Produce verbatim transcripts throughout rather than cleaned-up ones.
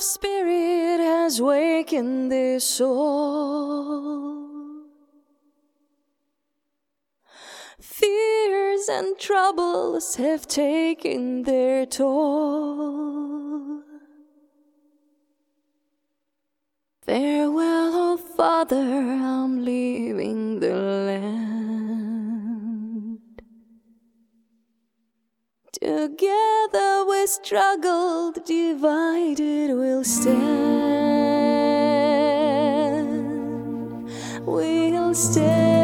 of spirit has wakened this soul. Fears and troubles have taken their toll. Farewell, oh Father, I'm leaving the land. Together we struggled, divided we'll stand. We'll stand.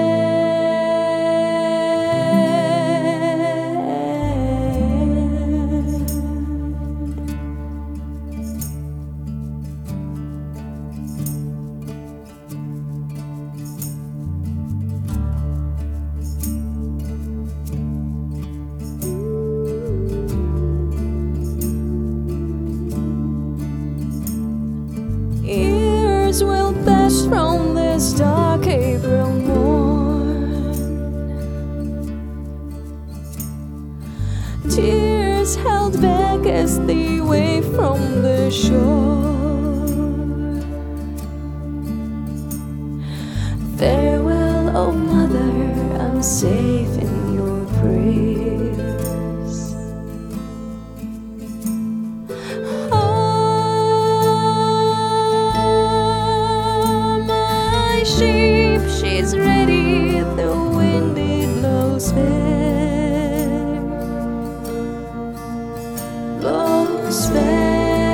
Years will pass from this dark April morn. Tears held back as they wave from the shore. Farewell, oh Mother, I'm safe in your prayers. Sheep, she's ready, the wind it blows fair, blows fair.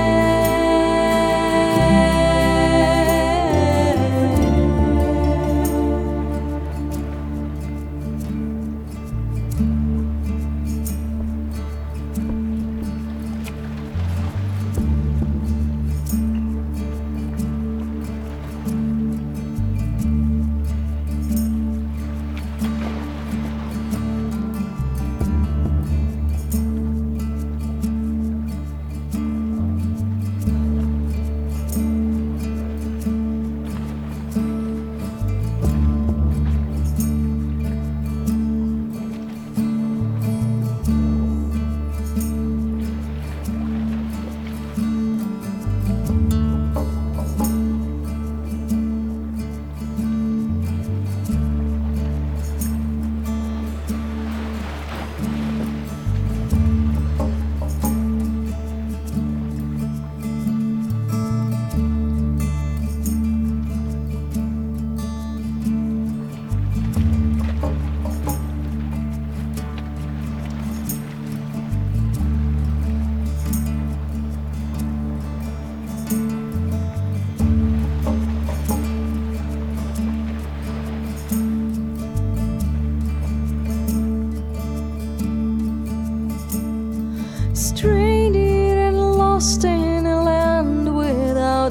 Stranded and lost in a land without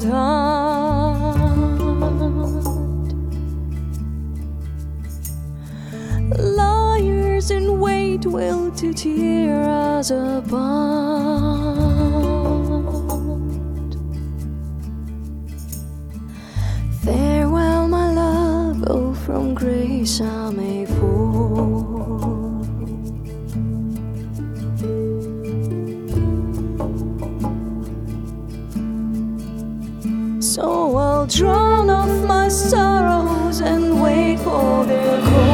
heart. Liars in wait will to tear us apart. Farewell, my love, oh, from grace I may fall. So I'll drown off my sorrows and wait for their call.